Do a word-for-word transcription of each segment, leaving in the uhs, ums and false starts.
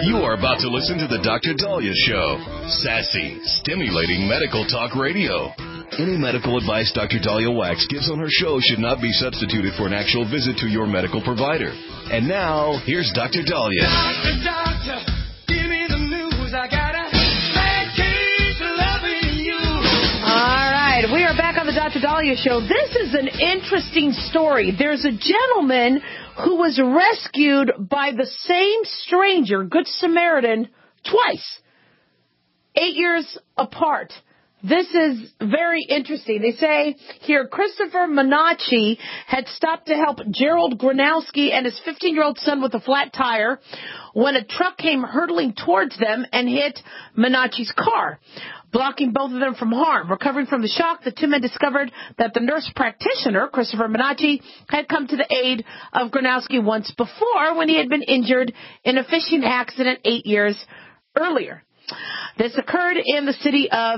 You are about to listen to the Doctor Daliah Show. Sassy, stimulating medical talk radio. Any medical advice Doctor Daliah Wax gives on her show should not be substituted for an actual visit to your medical provider. And now, here's Doctor Daliah. Doctor, doctor, give me the news. I got a bad case of loving you. All right, we are back on the Doctor Daliah Show. This is an interesting story. There's a gentleman who was rescued by the same stranger, Good Samaritan, twice, eight years apart. This is very interesting. They say here Christopher Menacci had stopped to help Gerald Gronowski and his fifteen-year-old son with a flat tire when a truck came hurtling towards them and hit Menacci's car, blocking both of them from harm. Recovering from the shock, the two men discovered that the nurse practitioner, Christopher Menacci, had come to the aid of Gronowski once before when he had been injured in a fishing accident eight years earlier. This occurred in the city of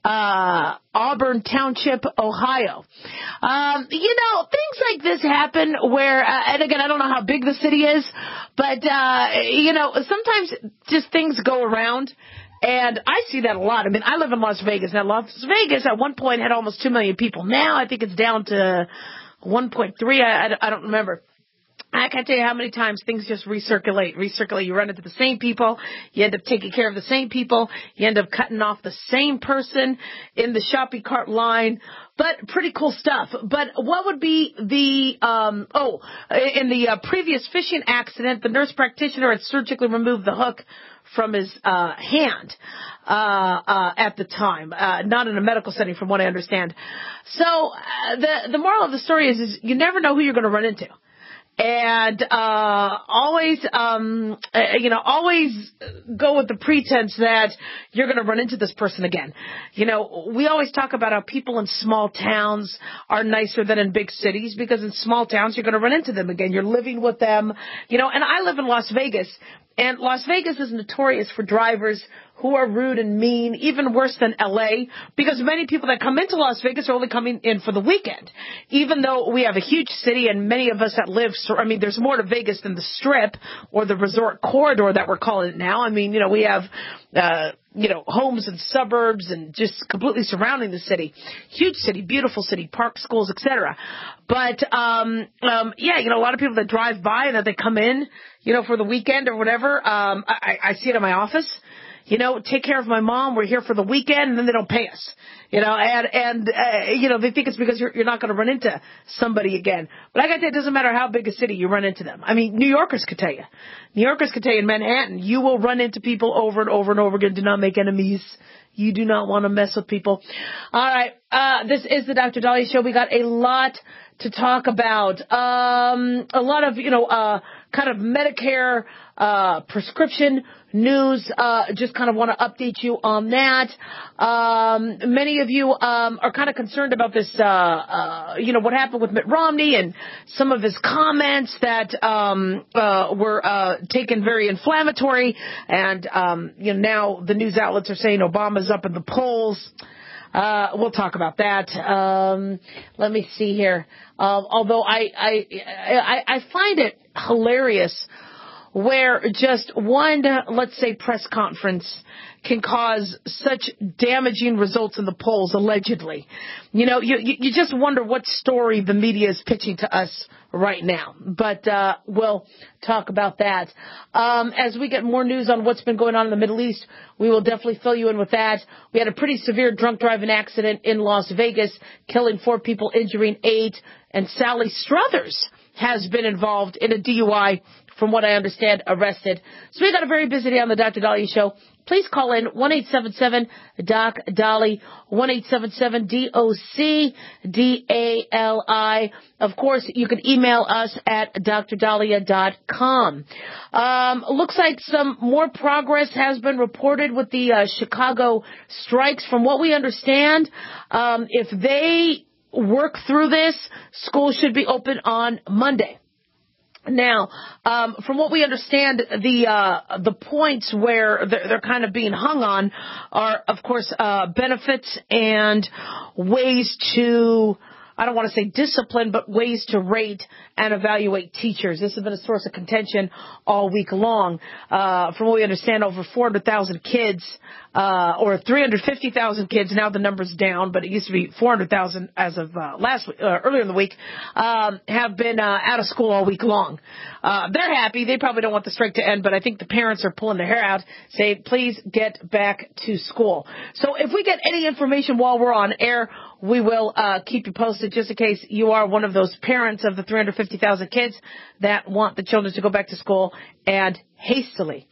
Uh, Auburn Township, Ohio. Um, you know, things like this happen where, uh, and again, I don't know how big the city is, but, uh, you know, sometimes just things go around, and I see that a lot. I mean, I live in Las Vegas. Now, Las Vegas at one point had almost two million people. Now I think it's down to one point three. I, I, I don't remember. I can't tell you how many times things just recirculate, recirculate. You run into the same people. You end up taking care of the same people. You end up cutting off the same person in the shopping cart line. But pretty cool stuff. But what would be the, um, oh, in the uh, previous fishing accident, the nurse practitioner had surgically removed the hook from his uh, hand uh, uh, at the time, uh, not in a medical setting from what I understand. So uh, the, the moral of the story is, is you never know who you're going to run into. And, uh, always, um, uh, you know, always go with the pretense that you're going to run into this person again. You know, we always talk about how people in small towns are nicer than in big cities because in small towns you're going to run into them again. You're living with them, you know, and I live in Las Vegas, and Las Vegas is notorious for drivers who are rude and mean, even worse than L A, because many people that come into Las Vegas are only coming in for the weekend. Even though we have a huge city and many of us that live, I mean, there's more to Vegas than the Strip or the resort corridor that we're calling it now. I mean, you know, we have, uh, you know, homes and suburbs and just completely surrounding the city. Huge city, beautiful city, parks, schools, et cetera. But, um, um, yeah, you know, a lot of people that drive by and that they come in, you know, for the weekend or whatever, um, I, I see it in my office. You know, take care of my mom. We're here for the weekend, and then they don't pay us. You know, and, and uh, you know, they think it's because you're, you're not going to run into somebody again. But I got to tell you, it doesn't matter how big a city you run into them. I mean, New Yorkers could tell you. New Yorkers could tell you in Manhattan, you will run into people over and over and over again. Do not make enemies. You do not want to mess with people. All right. Uh, this is the Doctor Daliah Show. We got a lot to talk about. Um, a lot of, you know, uh, kind of Medicare, uh, prescription news. Uh, just kind of want to update you on that. Um, many of you, um, are kind of concerned about this, uh, uh, you know, what happened with Mitt Romney and some of his comments that, um, uh, were, uh, taken very inflammatory. And, um, you know, now the news outlets are saying Obama's up in the polls. Uh, we'll talk about that. Um, let me see here. Uh, although I, I, I, I find it hilarious where just one, let's say, press conference can cause such damaging results in the polls, allegedly. You know, you, you just wonder what story the media is pitching to us right now. But uh, we'll talk about that. Um, as we get more news on what's been going on in the Middle East, we will definitely fill you in with that. We had a pretty severe drunk driving accident in Las Vegas, killing four people, injuring eight. And Sally Struthers has been involved in a D U I, from what I understand, arrested. So we got a very busy day on the Doctor Daliah Show. Please call in one eight seven seven D O C D A L I, one eight seven seven D O C D A L I. Of course, you can email us at d r daliah dot com. Um, looks like some more progress has been reported with the uh, Chicago strikes. From what we understand, um, if they work through this, schools should be open on Monday. Now, um, from what we understand, the uh, the points where they're, they're kind of being hung on are, of course, uh, benefits and ways to I don't want to say discipline, but ways to rate and evaluate teachers. This has been a source of contention all week long. Uh, from what we understand, over four hundred thousand kids, uh, or three hundred fifty thousand kids, now the number's down, but it used to be four hundred thousand as of uh, last week, uh, earlier in the week, um, have been uh, out of school all week long. Uh, they're happy. They probably don't want the strike to end, but I think the parents are pulling their hair out, saying, please get back to school. So if we get any information while we're on air, we will uh, keep you posted just in case you are one of those parents of the three hundred fifty thousand kids that want the children to go back to school and hastily.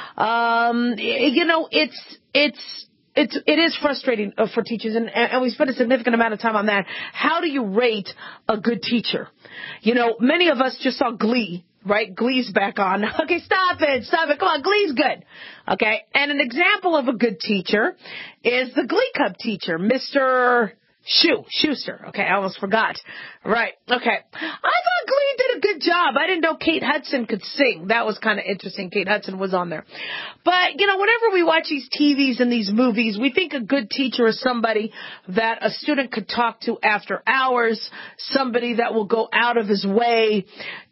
Um, you know, it's, it's, It's, it is frustrating uh, for teachers, and, and we spend a significant amount of time on that. How do you rate a good teacher? You know, many of us just saw Glee, right? Glee's back on. Okay, stop it, stop it. Come on, Glee's good. Okay, and an example of a good teacher is the Glee Club teacher, Mister Shoe, Schuster. Okay, I almost forgot. Right, okay. I thought Glee did a good job. I didn't know Kate Hudson could sing. That was kind of interesting. Kate Hudson was on there. But, you know, whenever we watch these T Vs and these movies, we think a good teacher is somebody that a student could talk to after hours, somebody that will go out of his way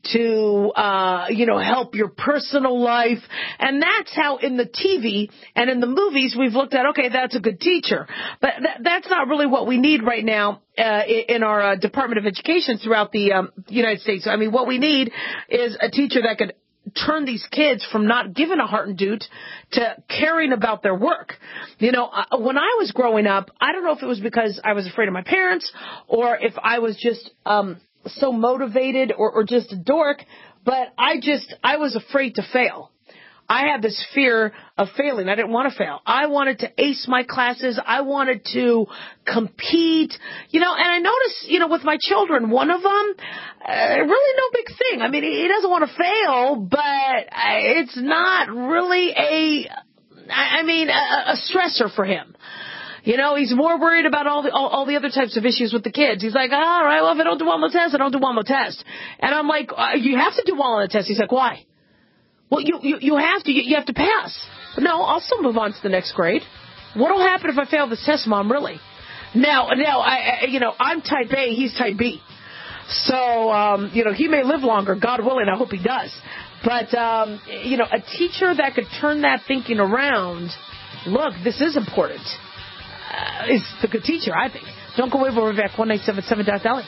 to, uh, you know, help your personal life. And that's how in the T V and in the movies we've looked at, okay, that's a good teacher. But th- that's not really what we need right now uh, in our uh, Department of Education throughout the um, United States. I mean, what we need is a teacher that could turn these kids from not giving a heart and doot to caring about their work. You know, uh, when I was growing up, I don't know if it was because I was afraid of my parents or if I was just um, so motivated or, or just a dork, but I just, I was afraid to fail. I had this fear of failing. I didn't want to fail. I wanted to ace my classes. I wanted to compete, you know, and I noticed, you know, with my children, one of them, uh, really no big thing. I mean, he doesn't want to fail, but it's not really a, I mean, a, a stressor for him. You know, he's more worried about all the all, all the other types of issues with the kids. He's like, all right, well, if I don't do well on the test, I don't do well on the test. And I'm like, uh, you have to do well on the test. He's like, why? Well, you, you, you have to, you, you have to pass. No, I'll still move on to the next grade. What'll happen if I fail this test, Mom, really? Now, now, I, I you know, I'm type A, he's type B. So, um, you know, he may live longer, God willing, I hope he does. But, um, you know, a teacher that could turn that thinking around, look, this is important, uh, is the good teacher, I think. Don't go away, we'll be back, one nine seven seven dot L A.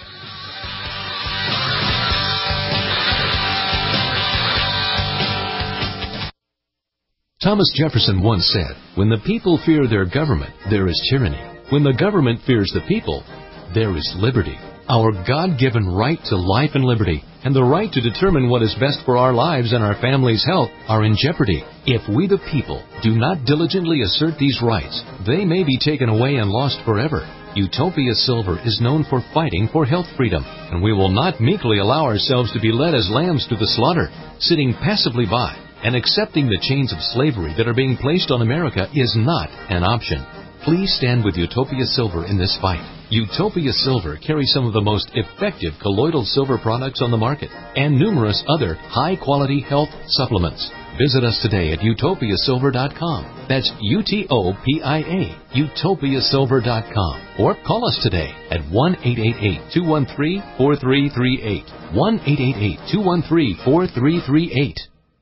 Thomas Jefferson once said, when the people fear their government, there is tyranny. When the government fears the people, there is liberty. Our God-given right to life and liberty and the right to determine what is best for our lives and our family's health are in jeopardy. If we the people do not diligently assert these rights, they may be taken away and lost forever. Utopia Silver is known for fighting for health freedom, and we will not meekly allow ourselves to be led as lambs to the slaughter, sitting passively by. And accepting the chains of slavery that are being placed on America is not an option. Please stand with Utopia Silver in this fight. Utopia Silver carries some of the most effective colloidal silver products on the market and numerous other high-quality health supplements. Visit us today at utopia silver dot com. That's U T O P I A, utopia silver dot com. Or call us today at one eight eight eight, two one three, four three three eight. one eight eight eight, two one three, four three three eight.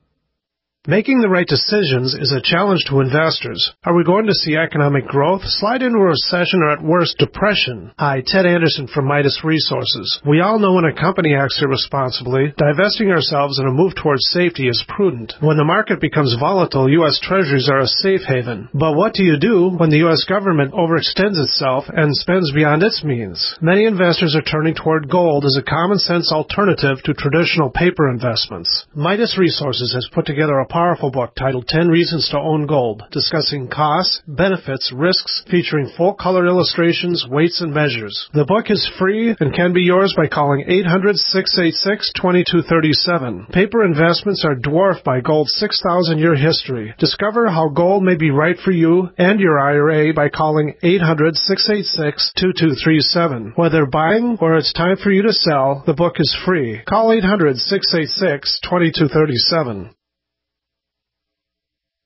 Making the right decisions is a challenge to investors. Are we going to see economic growth, slide into a recession, or at worst, depression? Hi, Ted Anderson from Midas Resources. We all know when a company acts irresponsibly, divesting ourselves in a move towards safety is prudent. When the market becomes volatile, U S Treasuries are a safe haven. But what do you do when the U S government overextends itself and spends beyond its means? Many investors are turning toward gold as a common-sense alternative to traditional paper investments. Midas Resources has put together a powerful book titled ten Reasons to Own Gold, discussing costs, benefits, risks, featuring full-color illustrations, weights, and measures. The book is free and can be yours by calling eight hundred, six eight six, two two three seven. Paper investments are dwarfed by gold's six thousand year history. Discover how gold may be right for you and your I R A by calling eight hundred, six eight six, two two three seven. Whether buying or it's time for you to sell, the book is free. Call eight hundred, six eight six, two two three seven.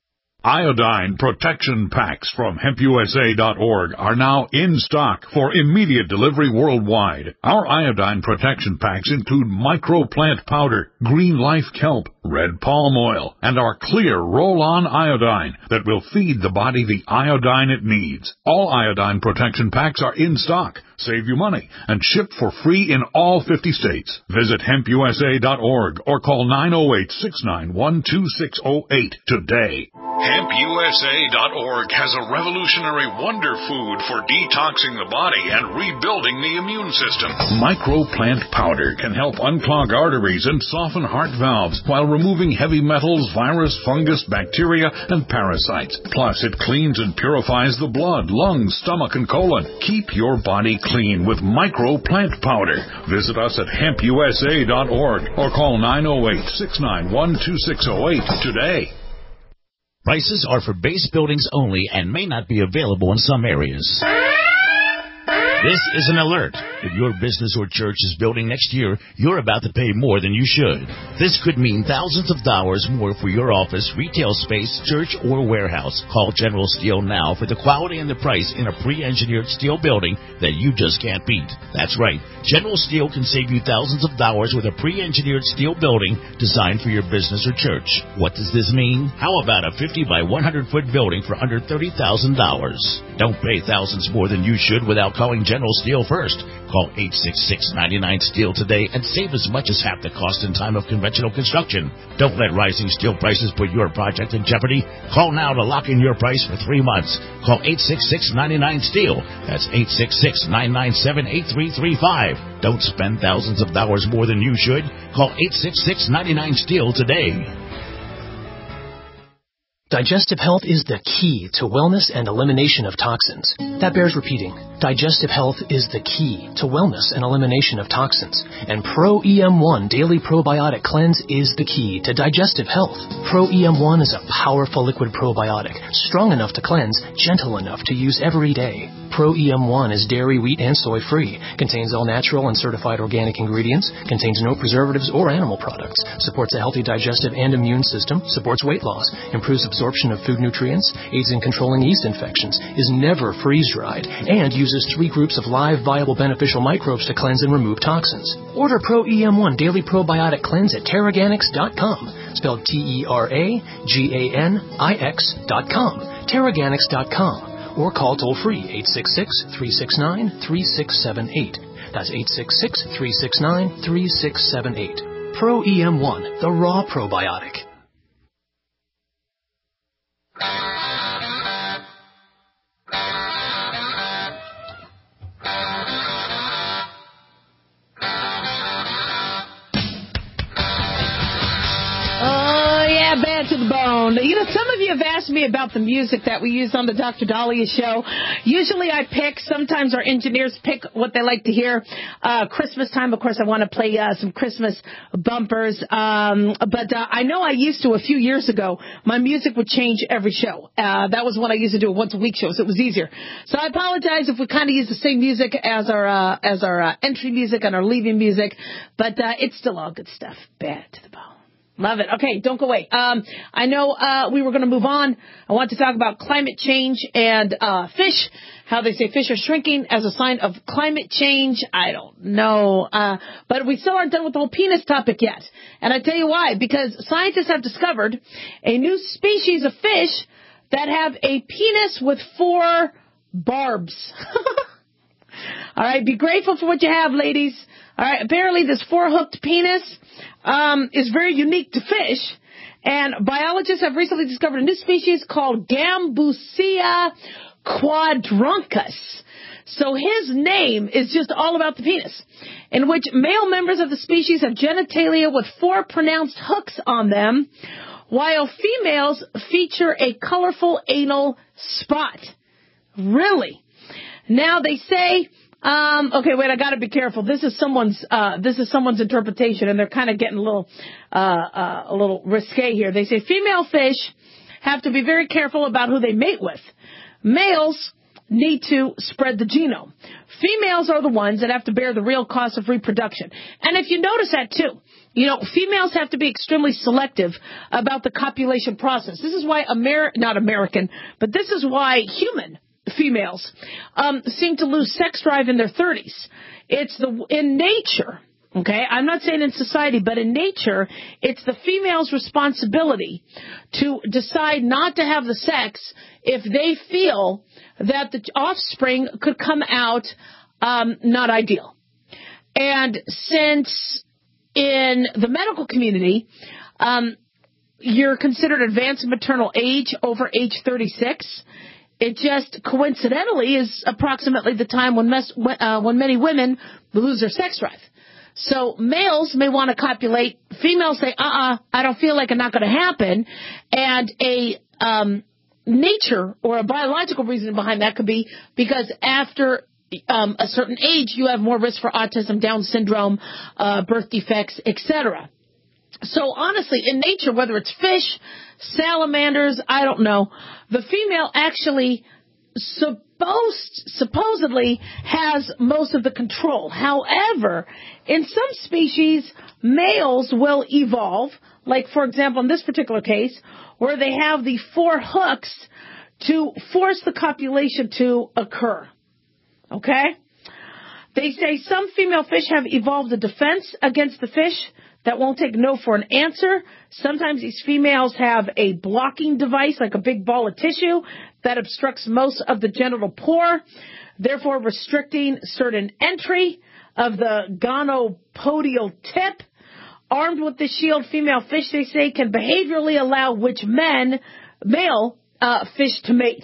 Iodine protection packs from hemp U S A dot org are now in stock for immediate delivery worldwide. Our iodine protection packs include microplant powder, green life kelp, red palm oil, and our clear roll-on iodine that will feed the body the iodine it needs. All iodine protection packs are in stock, save you money, and shipped for free in all fifty states. Visit hemp U S A dot org or call nine oh eight, six nine one, two six oh eight today. hemp U S A dot org has a revolutionary wonder food for detoxing the body and rebuilding the immune system. Microplant powder can help unclog arteries and soften heart valves while removing heavy metals, virus, fungus, bacteria, and parasites. Plus, it cleans and purifies the blood, lungs, stomach, and colon. Keep your body clean with Microplant powder. Visit us at hemp U S A dot org or call nine oh eight, six nine one, two six oh eight today. Prices are for base buildings only and may not be available in some areas. This is an alert. If your business or church is building next year, you're about to pay more than you should. This could mean thousands of dollars more for your office, retail space, church, or warehouse. Call General Steel now for the quality and the price in a pre-engineered steel building that you just can't beat. That's right. General Steel can save you thousands of dollars with a pre-engineered steel building designed for your business or church. What does this mean? How about a fifty by one hundred foot building for under thirty thousand dollars? Don't pay thousands more than you should without calling General Steel first. Call eight six six, nine nine, STEEL today and save as much as half the cost and time of conventional construction. Don't let rising steel prices put your project in jeopardy. Call now to lock in your price for three months. Call eight six six, nine nine, STEEL. That's eight six six, nine nine seven, eight three three five. Don't spend thousands of dollars more than you should. Call eight six six, nine nine, STEEL today. Digestive health is the key to wellness and elimination of toxins. That bears repeating. Digestive health is the key to wellness and elimination of toxins. And Pro E M one Daily Probiotic Cleanse is the key to digestive health. Pro E M one is a powerful liquid probiotic, strong enough to cleanse, gentle enough to use every day. Pro E M one is dairy, wheat, and soy-free, contains all natural and certified organic ingredients, contains no preservatives or animal products, supports a healthy digestive and immune system, supports weight loss, improves absorption of food nutrients, aids in controlling yeast infections, is never freeze-dried, and uses three groups of live, viable, beneficial microbes to cleanse and remove toxins. Order Pro E M one Daily Probiotic Cleanse at Terraganix dot com, spelled T E R A G A N I X dot com, Terraganix dot com. Or call toll-free eight six six, three six nine, three six seven eight. That's eight six six, three six nine, three six seven eight. Pro E M one, the raw probiotic. To the bone. You know, some of you have asked me about the music that we use on the Doctor Dahlia show. Usually I pick, sometimes our engineers pick what they like to hear. Uh, Christmas time, of course, I want to play uh, some Christmas bumpers. Um, but uh, I know I used to a few years ago, my music would change every show. Uh, that was when I used to do a once a week show, so it was easier. So I apologize if we kind of use the same music as our uh, as our uh, entry music and our leaving music, but uh, it's still all good stuff. Bad to the bone. Love it. Okay, don't go away. Um, I know uh, we were going to move on. I want to talk about climate change and uh, fish, how they say fish are shrinking as a sign of climate change. I don't know. Uh, but we still aren't done with the whole penis topic yet. And I tell you why. Because scientists have discovered a new species of fish that have a penis with four barbs. All right, be grateful for what you have, ladies. All right, apparently this four-hooked penis um, is very unique to fish, and biologists have recently discovered a new species called Gambusia quadruncus. So his name is just all about the penis, in which male members of the species have genitalia with four pronounced hooks on them, while females feature a colorful anal spot. Really? Now they say... Um, okay, wait, I gotta be careful. This is someone's, uh, this is someone's interpretation, and they're kind of getting a little, uh, uh, a little risque here. They say female fish have to be very careful about who they mate with. Males need to spread the genome. Females are the ones that have to bear the real cost of reproduction. And if you notice that too, You know, females have to be extremely selective about the copulation process. This is why Amer- not American, but this is why human females um, seem to lose sex drive in their thirties. It's the in nature. Okay, I'm not saying in society, but in nature, it's the female's responsibility to decide not to have the sex if they feel that the offspring could come out um, not ideal. And since in the medical community, um, you're considered advanced maternal age over age thirty-six, it just coincidentally is approximately the time when, mes- uh, when many women lose their sex drive. So males may want to copulate. Females say, uh-uh, I don't feel like it's not going to happen. And a um, nature or a biological reason behind that could be because after um, a certain age, you have more risk for autism, Down syndrome, uh, birth defects, et cetera. So honestly, in nature, whether it's fish, salamanders, I don't know, the female actually supposed, supposedly has most of the control. However, in some species, males will evolve, like, for example, in this particular case, where they have the four hooks to force the copulation to occur. Okay? They say some female fish have evolved a defense against the fish that won't take no for an answer. Sometimes these females have a blocking device, like a big ball of tissue, that obstructs most of the genital pore, therefore restricting certain entry of the gonopodial tip. Armed with this shield, female fish, they say, can behaviorally allow which men, male uh, fish to mate.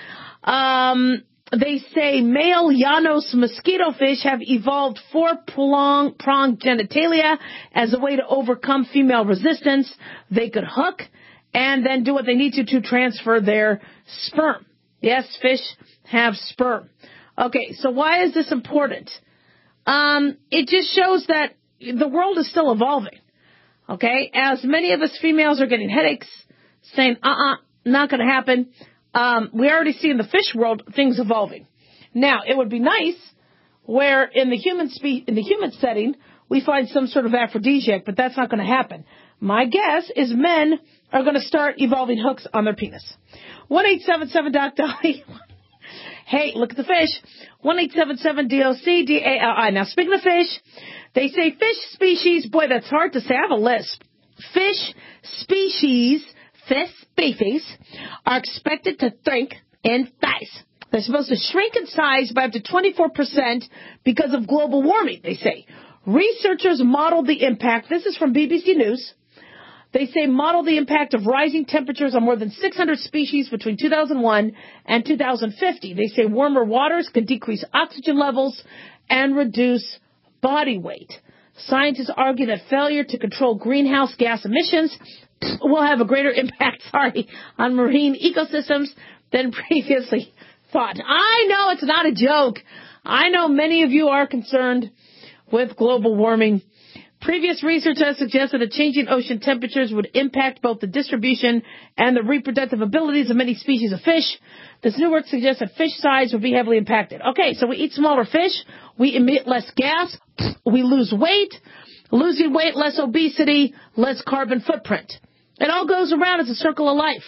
Um... They say male Llanos mosquito fish have evolved four-pronged genitalia as a way to overcome female resistance. They could hook and then do what they need to to transfer their sperm. Yes, fish have sperm. Okay, so why is this important? Um, it just shows that the world is still evolving. Okay, as many of us females are getting headaches, saying, uh-uh, not going to happen. Um, we already see in the fish world things evolving. Now, it would be nice where in the human spe- in the human setting we find some sort of aphrodisiac, but that's not going to happen. My guess is men are going to start evolving hooks on their penis. one eight seven seven doc Dolly. Hey, look at the fish. one eight seven seven D O C D A L I. Now, speaking of fish, they say fish species. Boy, that's hard to say. I have a lisp. Fish species. Fish species are expected to shrink in size. They're supposed to shrink in size by up to twenty-four percent because of global warming, they say. Researchers modeled the impact. This is from B B C News. They say model the impact of rising temperatures on more than six hundred species between two thousand one and two thousand fifty. They say warmer waters can decrease oxygen levels and reduce body weight. Scientists argue that failure to control greenhouse gas emissions will have a greater impact, sorry, on marine ecosystems than previously thought. I know it's not a joke. I know many of you are concerned with global warming. Previous research has suggested that changing ocean temperatures would impact both the distribution and the reproductive abilities of many species of fish. This new work suggests that fish size would be heavily impacted. Okay, so we eat smaller fish, we emit less gas, we lose weight, losing weight, less obesity, less carbon footprint. It all goes around as a circle of life.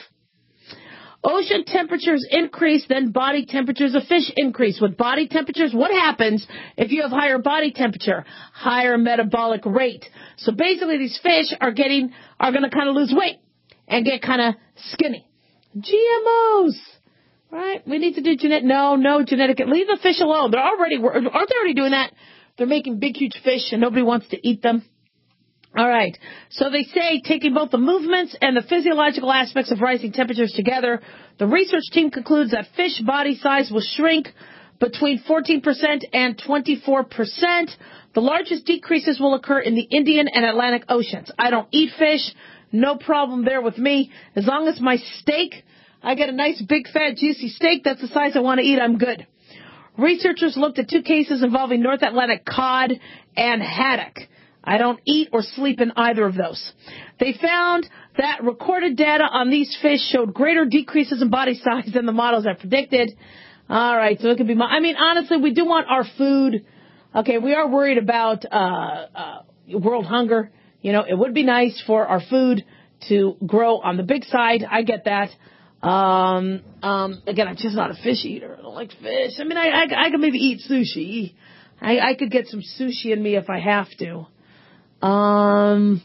Ocean temperatures increase, then body temperatures of fish increase. With body temperatures, what happens if you have higher body temperature? Higher metabolic rate. So basically these fish are getting, are going to kind of lose weight and get kind of skinny. G M Os. Right? We need to do genetic, no, no genetic, leave the fish alone. They're already, aren't they already doing that? They're making big, huge fish and nobody wants to eat them. All right. So they say taking both the movements and the physiological aspects of rising temperatures together, the research team concludes that fish body size will shrink between fourteen percent and twenty-four percent. The largest decreases will occur in the Indian and Atlantic Oceans. I don't eat fish. No problem there with me. As long as my steak, I get a nice big fat juicy steak, that's the size I want to eat, I'm good. Researchers looked at two cases involving North Atlantic cod and haddock. I don't eat or sleep in either of those. They found that recorded data on these fish showed greater decreases in body size than the models had predicted. All right, so it could be, I mean, honestly, we do want our food. Okay, we are worried about uh, uh, world hunger. You know, it would be nice for our food to grow on the big side. I get that. Um, um, again, I'm just not a fish eater. I don't like fish. I mean, I, I, I could maybe eat sushi. I, I could get some sushi in me if I have to. Um,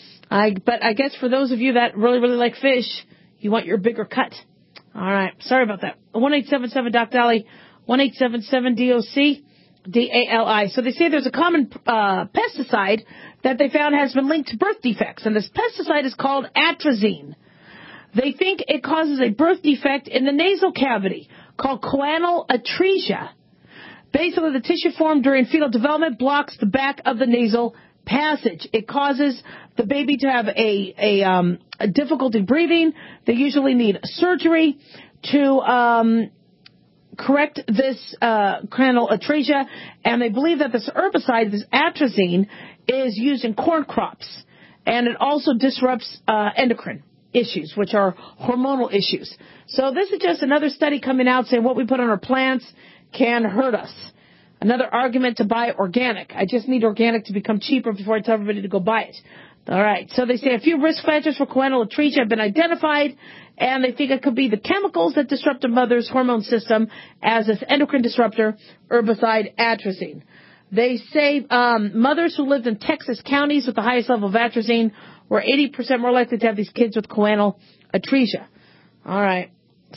I, but I guess for those of you that really, really like fish, you want your bigger cut. All right. Sorry about that. one eight seven seven Doc Dolly, one eight seven seven D O C, D A L I. So they say there's a common uh, pesticide that they found has been linked to birth defects, and this pesticide is called atrazine. They think it causes a birth defect in the nasal cavity called choanal atresia. Basically, the tissue formed during fetal development blocks the back of the nasal passage. It causes the baby to have a, a, um, a difficulty breathing. They usually need surgery to um, correct this uh, choanal atresia, and they believe that this herbicide, this atrazine, is used in corn crops, and it also disrupts uh, endocrine issues, which are hormonal issues. So this is just another study coming out saying what we put on our plants can hurt us. Another argument to buy organic. I just need organic to become cheaper before I tell everybody to go buy it. All right. So they say a few risk factors for choanal atresia have been identified, and they think it could be the chemicals that disrupt a mother's hormone system as this endocrine disruptor, herbicide atrazine. They say um, mothers who lived in Texas counties with the highest level of atrazine were eighty percent more likely to have these kids with choanal atresia. All right.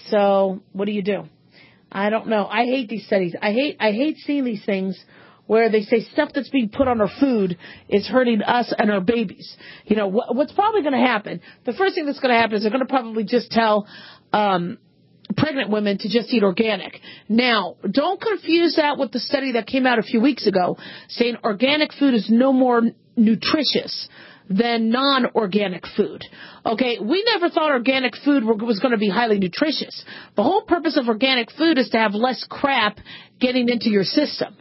So what do you do? I don't know. I hate these studies. I hate I hate seeing these things where they say stuff that's being put on our food is hurting us and our babies. You know, what, what's probably going to happen, the first thing that's going to happen is they're going to probably just tell um, pregnant women to just eat organic. Now, don't confuse that with the study that came out a few weeks ago saying organic food is no more nutritious than non-organic food. Okay, we never thought organic food was going to be highly nutritious. The whole purpose of organic food is to have less crap getting into your system.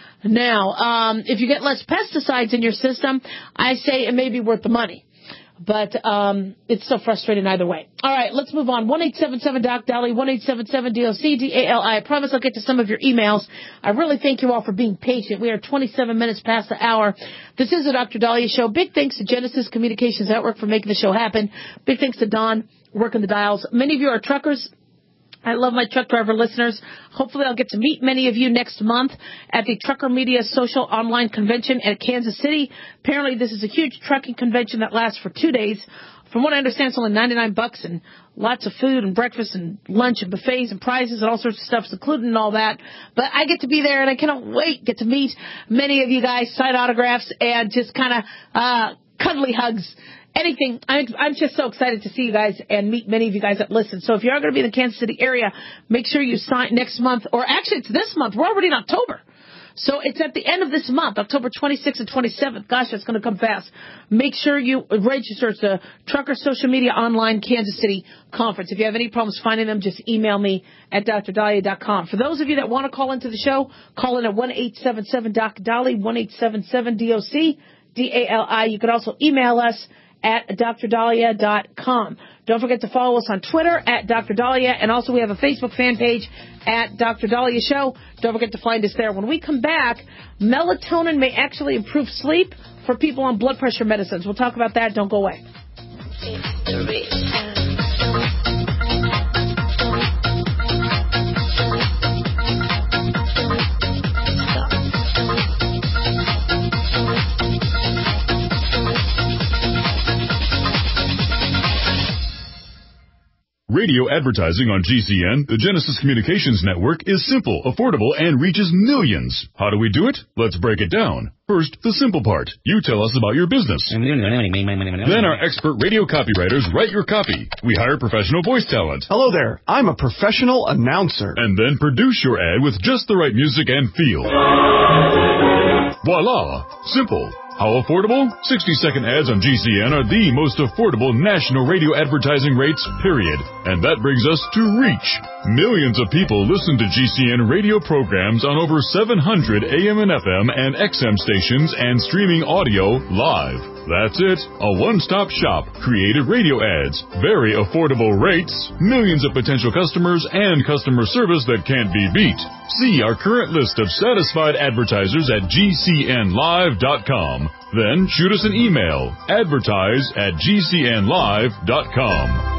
Now, um, if you get less pesticides in your system, I say it may be worth the money. But um, it's still frustrating either way. All right, let's move on. one eight seven seven Doc Dolly, one eight seven seven D O C D A L I. I promise I'll get to some of your emails. I really thank you all for being patient. We are twenty-seven minutes past the hour. This is the Doctor Dahlia Show. Big thanks to Genesis Communications Network for making the show happen. Big thanks to Don working the dials. Many of you are truckers. I love my truck driver listeners. Hopefully I'll get to meet many of you next month at the Trucker Media Social Online Convention at Kansas City. Apparently this is a huge trucking convention that lasts for two days. From what I understand, it's only ninety-nine bucks and lots of food and breakfast and lunch and buffets and prizes and all sorts of stuff included and all that. But I get to be there and I cannot wait get to meet many of you guys, sign autographs, and just kind of uh, cuddly hugs. Anything. I'm, I'm just so excited to see you guys and meet many of you guys that listen. So if you are going to be in the Kansas City area, make sure you sign next month, or actually it's this month. We're already in October. So it's at the end of this month, October twenty-sixth and twenty-seventh. Gosh, that's going to come fast. Make sure you register. It's the Trucker Social Media Online Kansas City Conference. If you have any problems finding them, just email me at d r dahlia dot com. For those of you that want to call into the show, call in at one eight seven seven Doc Dolly, one eight seven seven D O C D A L I. You can also email us at d r dahlia dot com. Don't forget to follow us on Twitter at Doctor Dahlia, and also we have a Facebook fan page at Doctor Dahlia Show. Don't forget to find us there. When we come back, melatonin may actually improve sleep for people on blood pressure medicines. We'll talk about that. Don't go away. Radio advertising on G C N, the Genesis Communications Network, is simple, affordable, and reaches millions. How do we do it? Let's break it down. First, the simple part. You tell us about your business. Then our expert radio copywriters write your copy. We hire professional voice talent. Hello there. I'm a professional announcer. And then produce your ad with just the right music and feel. Voila! Simple. How affordable? sixty-second ads on G C N are the most affordable national radio advertising rates, period. And that brings us to reach. Millions of people listen to G C N radio programs on over seven hundred A M and F M and X M stations and streaming audio live. That's it. A one-stop shop. Creative radio ads. Very affordable rates. Millions of potential customers and customer service that can't be beat. See our current list of satisfied advertisers at G C N live dot com. com. Then shoot us an email, advertise at g c n live dot com.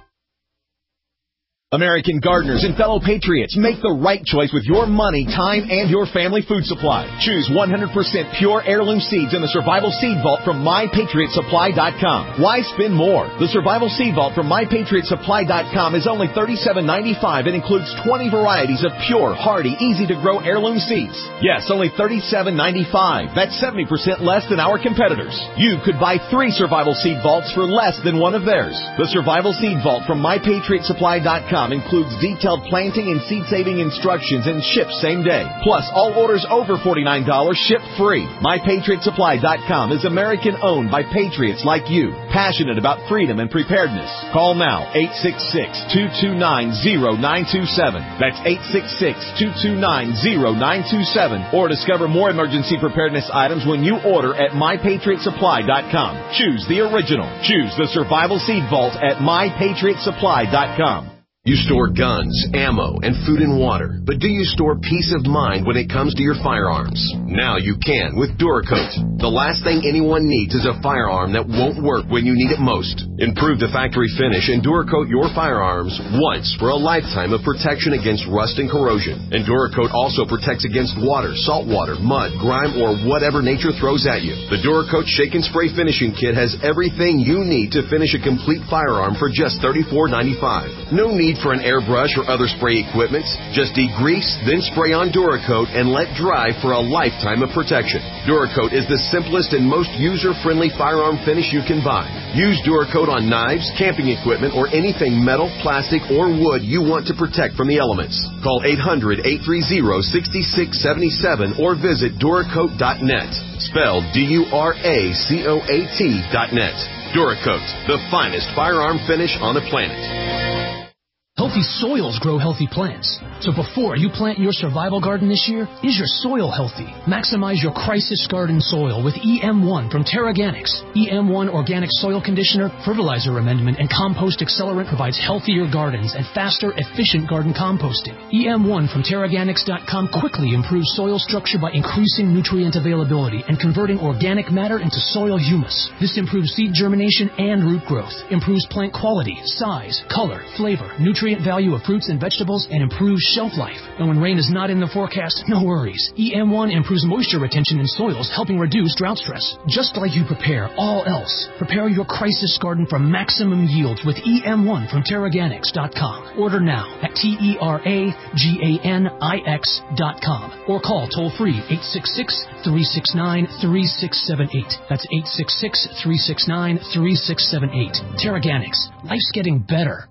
American gardeners and fellow patriots, make the right choice with your money, time, and your family food supply. Choose one hundred percent pure heirloom seeds in the Survival Seed Vault from my patriot supply dot com. Why spend more? The Survival Seed Vault from my patriot supply dot com is only thirty-seven ninety-five and includes twenty varieties of pure, hardy, easy-to-grow heirloom seeds. Yes, only thirty-seven ninety-five. That's seventy percent less than our competitors. You could buy three Survival Seed Vaults for less than one of theirs. The Survival Seed Vault from my patriot supply dot com includes detailed planting and seed-saving instructions and ships same day. Plus, all orders over forty-nine dollars ship free. my patriot supply dot com is American-owned by patriots like you, passionate about freedom and preparedness. Call now, eight six six, two two nine, zero nine two seven. That's eight six six, two two nine, zero nine two seven. Or discover more emergency preparedness items when you order at my patriot supply dot com. Choose the original. Choose the Survival Seed Vault at my patriot supply dot com. You store guns, ammo, and food and water, but do you store peace of mind when it comes to your firearms? Now you can with Duracoat. The last thing anyone needs is a firearm that won't work when you need it most. Improve the factory finish and Duracoat your firearms once for a lifetime of protection against rust and corrosion. And Duracoat also protects against water, salt water, mud, grime, or whatever nature throws at you. The Duracoat Shake and Spray Finishing Kit has everything you need to finish a complete firearm for just thirty-four ninety-five. No need for an airbrush or other spray equipment. Just degrease, then spray on Duracoat and let dry for a lifetime of protection. Duracoat is the simplest and most user-friendly firearm finish you can buy. Use Duracoat on knives, camping equipment, or anything metal, plastic, or wood you want to protect from the elements. Call eight hundred, eight three zero, six six seven seven or visit Duracoat dot net. Spelled D U R A C O A T dot net. Duracoat, the finest firearm finish on the planet. Healthy soils grow healthy plants. So before you plant your survival garden this year, is your soil healthy? Maximize your crisis garden soil with E M one from TerraGanix. E M one Organic Soil Conditioner, Fertilizer Amendment, and Compost Accelerant provides healthier gardens and faster, efficient garden composting. E M one from Terraganix dot com quickly improves soil structure by increasing nutrient availability and converting organic matter into soil humus. This improves seed germination and root growth, improves plant quality, size, color, flavor, nutrient value of fruits and vegetables, and improves shelf life. And when rain is not in the forecast, no worries. E M one improves moisture retention in soils, helping reduce drought stress. Just like you prepare all else, prepare your crisis garden for maximum yields with E M one from Terraganix dot com. Order now at T E R A G A N I X dot com or call toll-free eight six six, three six nine, three six seven eight. That's eight six six, three six nine, three six seven eight. Terraganix. Life's getting better.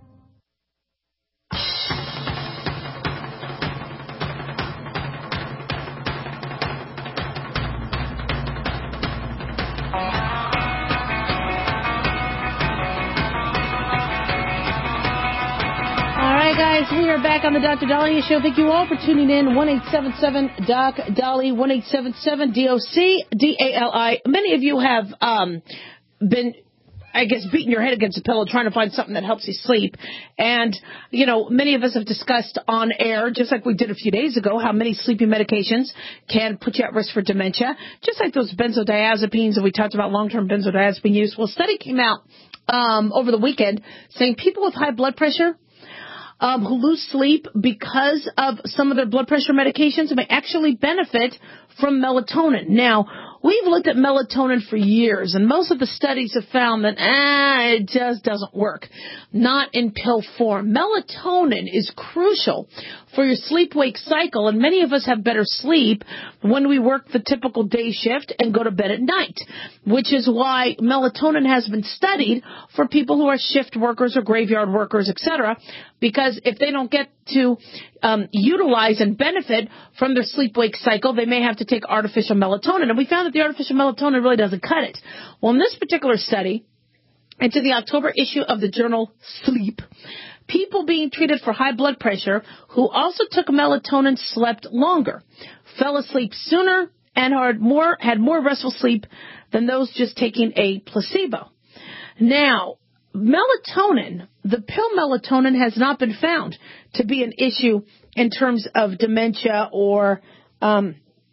Guys, we are back on the Doctor Dahlia Show. Thank you all for tuning in. one eight seven seven D O C D A L I, one eight seven seven D O C D A L I. Many of you have um, been, I guess, beating your head against a pillow trying to find something that helps you sleep. And, you know, many of us have discussed on air, just like we did a few days ago, how many sleeping medications can put you at risk for dementia, just like those benzodiazepines that we talked about, long-term benzodiazepine use. Well, a study came out um, over the weekend saying people with high blood pressure Um, who lose sleep because of some of their blood pressure medications may actually benefit from melatonin. Now, we've looked at melatonin for years, and most of the studies have found that, ah, it just doesn't work. Not in pill form. Melatonin is crucial for your sleep-wake cycle, and many of us have better sleep when we work the typical day shift and go to bed at night, which is why melatonin has been studied for people who are shift workers or graveyard workers, et cetera, because if they don't get to um, utilize and benefit from their sleep-wake cycle, they may have to take artificial melatonin. And we found that the artificial melatonin really doesn't cut it. Well, in this particular study, into the October issue of the journal Sleep, people being treated for high blood pressure who also took melatonin slept longer, fell asleep sooner, and had more, had more restful sleep than those just taking a placebo. Now, melatonin, the pill melatonin, has not been found to be an issue in terms of dementia or um,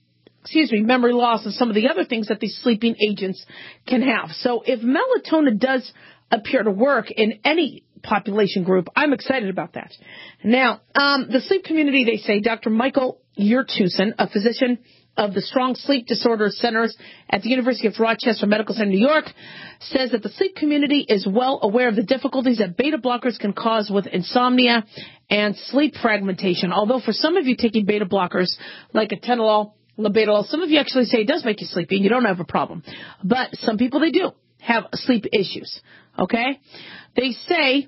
excuse me, memory loss and some of the other things that these sleeping agents can have. So if melatonin does appear to work in any population group, I'm excited about that. Now, um, the sleep community, they say, Doctor Michael Yurtusin, a physician of the Strong Sleep Disorders Centers at the University of Rochester Medical Center, New York, says that the sleep community is well aware of the difficulties that beta blockers can cause with insomnia and sleep fragmentation. Although for some of you taking beta blockers, like atenolol, labetalol, some of you actually say it does make you sleepy and you don't have a problem. But some people, they do have sleep issues, okay? They say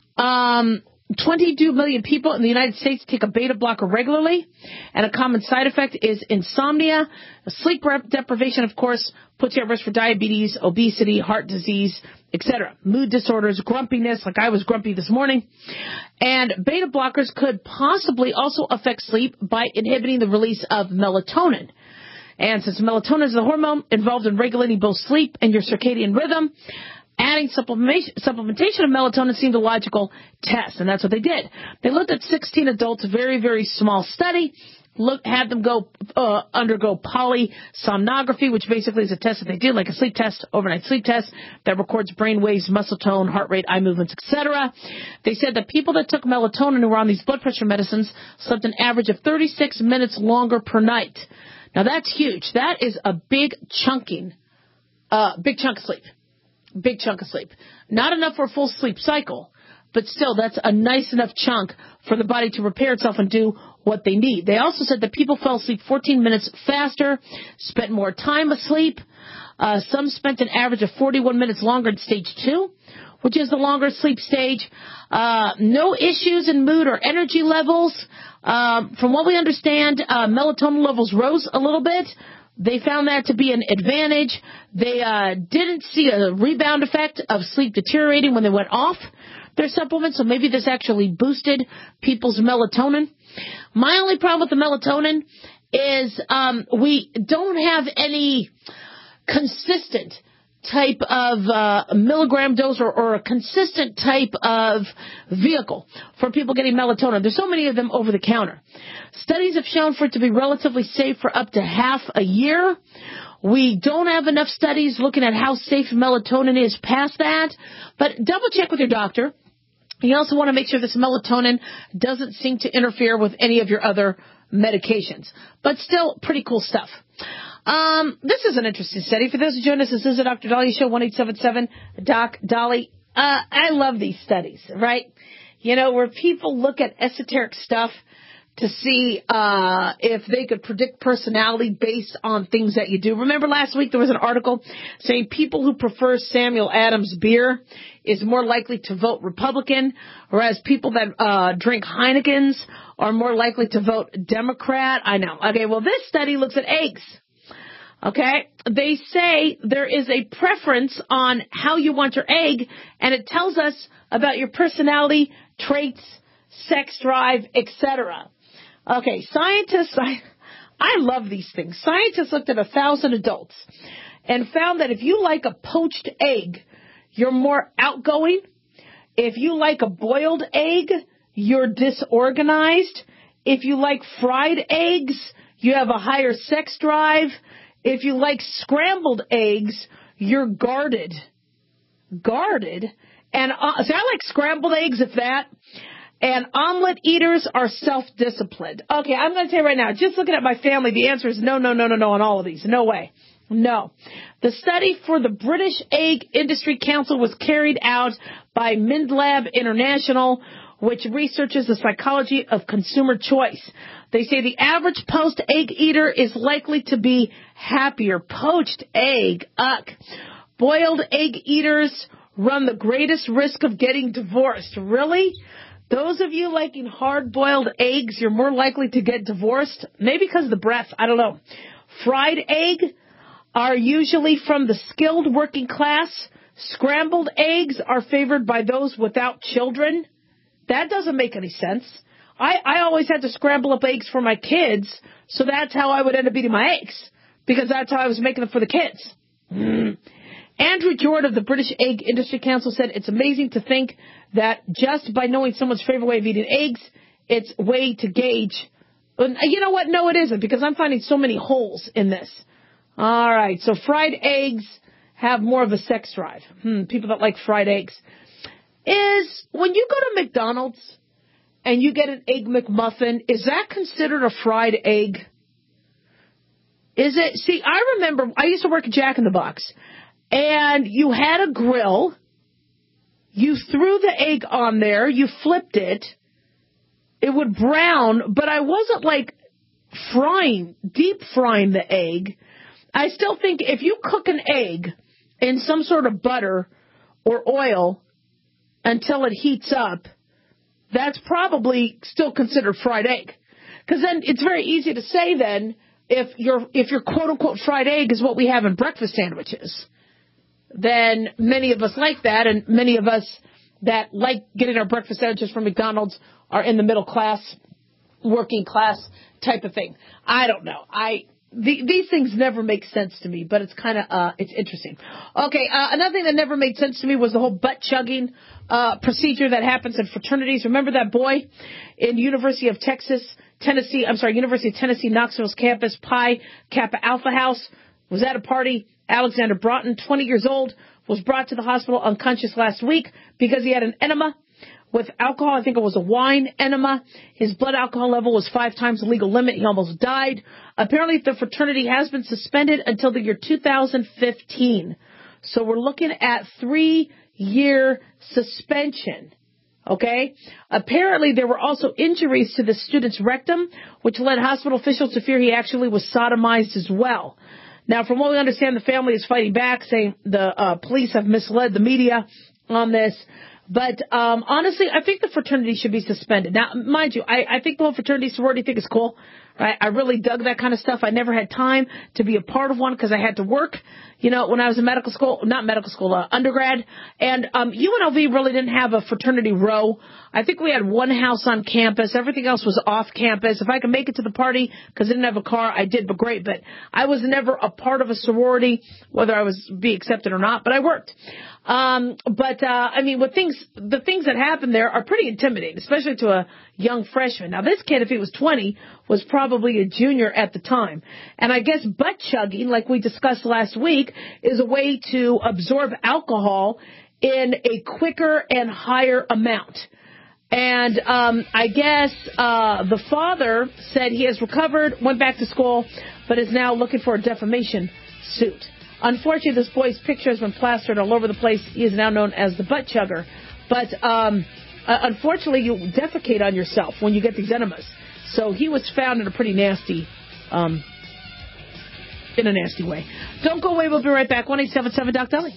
um, twenty-two million people in the United States take a beta blocker regularly, and a common side effect is insomnia. Sleep deprivation, of course, puts you at risk for diabetes, obesity, heart disease, et cetera. Mood disorders, grumpiness, like I was grumpy this morning. And beta blockers could possibly also affect sleep by inhibiting the release of melatonin. And since melatonin is the hormone involved in regulating both sleep and your circadian rhythm, adding supplementation, supplementation of melatonin seemed a logical test, and that's what they did. They looked at sixteen adults, a very, very small study, look, had them go uh, undergo polysomnography, which basically is a test that they do, like a sleep test, overnight sleep test, that records brain waves, muscle tone, heart rate, eye movements, et cetera. They said that people that took melatonin who were on these blood pressure medicines slept an average of thirty-six minutes longer per night. Now, that's huge. That is a big chunking, uh, big chunk of sleep. Big chunk of sleep. Not enough for a full sleep cycle, but still, that's a nice enough chunk for the body to repair itself and do what they need. They also said that people fell asleep fourteen minutes faster, spent more time asleep. Uh, some spent an average of forty-one minutes longer in stage two, which is the longer sleep stage. Uh, no issues in mood or energy levels. Um, from what we understand, uh, melatonin levels rose a little bit. They found that to be an advantage. They uh, didn't see a rebound effect of sleep deteriorating when they went off their supplements, so maybe this actually boosted people's melatonin. My only problem with the melatonin is um, we don't have any consistent type of uh, milligram dose or, or a consistent type of vehicle for people getting melatonin. There's so many of them over the counter. Studies have shown for it to be relatively safe for up to half a year. We don't have enough studies looking at how safe melatonin is past that, but double check with your doctor. You also want to make sure this melatonin doesn't seem to interfere with any of your other medications, but still pretty cool stuff. Um, this is an interesting study. For those who join us, this is the Doctor Dahlia Show, one eight seven seven Doc Dolly. Uh, I love these studies, right? You know, where people look at esoteric stuff to see uh if they could predict personality based on things that you do. Remember last week there was an article saying people who prefer Samuel Adams beer is more likely to vote Republican, whereas people that uh drink Heineken's are more likely to vote Democrat. I know. Okay, well, this study looks at eggs. Okay, they say there is a preference on how you want your egg, and it tells us about your personality, traits, sex drive, et cetera. Okay, scientists, I, I love these things. Scientists looked at a thousand adults and found that if you like a poached egg, you're more outgoing. If you like a boiled egg, you're disorganized. If you like fried eggs, you have a higher sex drive. If you like scrambled eggs, you're guarded. Guarded? And uh, see, I like scrambled eggs, if that. And omelet eaters are self-disciplined. Okay, I'm going to tell you right now, just looking at my family, the answer is no, no, no, no, no on all of these. No way. No. The study for the British Egg Industry Council was carried out by MindLab International, which researches the psychology of consumer choice. They say the average poached egg eater is likely to be happier. Poached egg, uck. Boiled egg eaters run the greatest risk of getting divorced. Really? Those of you liking hard-boiled eggs, you're more likely to get divorced. Maybe because of the breath. I don't know. Fried egg are usually from the skilled working class. Scrambled eggs are favored by those without children. That doesn't make any sense. I, I always had to scramble up eggs for my kids, so that's how I would end up eating my eggs, because that's how I was making them for the kids. Mm. Andrew Jordan of the British Egg Industry Council said it's amazing to think that just by knowing someone's favorite way of eating eggs, it's a way to gauge You know what? No, it isn't, because I'm finding so many holes in this. All right, so fried eggs have more of a sex drive. Hmm, people that like fried eggs. Is when you go to McDonald's and you get an Egg McMuffin, is that considered a fried egg? Is it? See, I remember I used to work at Jack in the Box, and you had a grill. You threw the egg on there. You flipped it. It would brown, but I wasn't like frying, deep frying the egg. I still think if you cook an egg in some sort of butter or oil until it heats up, that's probably still considered fried egg. Because then it's very easy to say then if your if your quote-unquote fried egg is what we have in breakfast sandwiches, then many of us like that, and many of us that like getting our breakfast sandwiches from McDonald's are in the middle class, working class type of thing. I don't know. I the, these things never make sense to me, but it's kind of uh, it's interesting. Okay, uh, another thing that never made sense to me was the whole butt chugging uh, procedure that happens in fraternities. Remember that boy in University of Texas, Tennessee? I'm sorry, University of Tennessee Knoxville's campus, Pi Kappa Alpha House, was at a party. Alexander Broughton, twenty years old, was brought to the hospital unconscious last week because he had an enema with alcohol. I think it was a wine enema. His blood alcohol level was five times the legal limit. He almost died. Apparently, the fraternity has been suspended until the year two thousand fifteen. So we're looking at three-year suspension. Okay? Apparently, there were also injuries to the student's rectum, which led hospital officials to fear he actually was sodomized as well. Now, from what we understand, the family is fighting back, saying the uh, police have misled the media on this. But um, honestly, I think the fraternity should be suspended. Now, mind you, I, I think the whole fraternity sorority thing is cool. Right? I really dug that kind of stuff. I never had time to be a part of one because I had to work, you know, when I was in medical school, not medical school, uh, undergrad. And um, U N L V really didn't have a fraternity row. I think we had one house on campus. Everything else was off campus. If I could make it to the party because I didn't have a car, I did, but great. But I was never a part of a sorority, whether I was be accepted or not, but I worked. Um, but, uh, I mean, what things, the things that happened there are pretty intimidating, especially to a young freshman. Now, this kid, if he was twenty, was probably a junior at the time. And I guess butt chugging, like we discussed last week, is a way to absorb alcohol in a quicker and higher amount. And um, I guess uh, the father said he has recovered, went back to school, but is now looking for a defamation suit. Unfortunately, this boy's picture has been plastered all over the place. He is now known as the butt chugger. But um, uh, unfortunately, you defecate on yourself when you get these enemas. So he was found in a pretty nasty, um, in a nasty way. Don't go away. We'll be right back. one eight seven seven Doc Deli.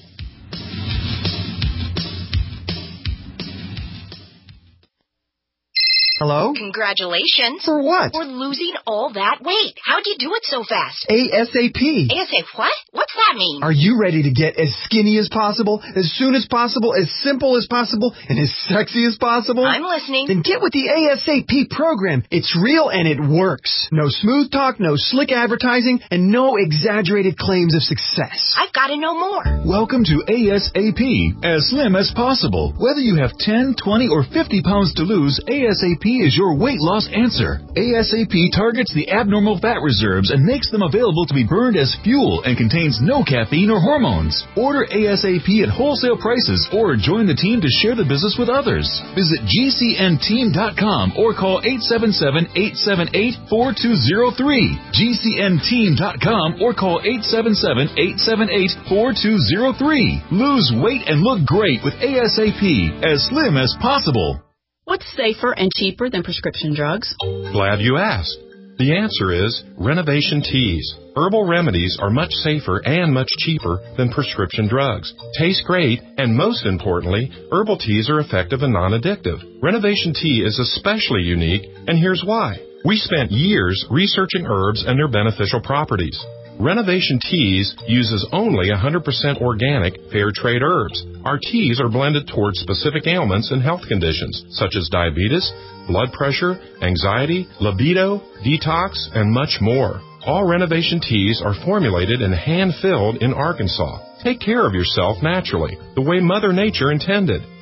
Hello? Congratulations. For what? For losing all that weight. How'd you do it so fast? ASAP. ASAP what? What's that mean? Are you ready to get as skinny as possible, as soon as possible, as simple as possible, and as sexy as possible? I'm listening. Then get with the ASAP program. It's real and it works. No smooth talk, no slick advertising, and no exaggerated claims of success. I've got to know more. Welcome to ASAP, as slim as possible. Whether you have ten, twenty, or fifty pounds to lose, ASAP is your weight loss answer. ASAP targets the abnormal fat reserves and makes them available to be burned as fuel and contains no caffeine or hormones. Order ASAP at wholesale prices or join the team to share the business with others. Visit G C N team dot com or call eight seven seven, eight seven eight, four two zero three. G C N team dot com or call eight seven seven, eight seven eight, four two zero three. Lose weight and look great with ASAP, as slim as possible. What's safer and cheaper than prescription drugs? Glad you asked. The answer is Renovation Teas. Herbal remedies are much safer and much cheaper than prescription drugs. Taste great, and most importantly, herbal teas are effective and non-addictive. Renovation Tea is especially unique, and here's why. We spent years researching herbs and their beneficial properties. Renovation Teas uses only one hundred percent organic, fair trade herbs. Our teas are blended towards specific ailments and health conditions, such as diabetes, blood pressure, anxiety, libido, detox, and much more. All Renovation Teas are formulated and hand-filled in Arkansas. Take care of yourself naturally, the way Mother Nature intended.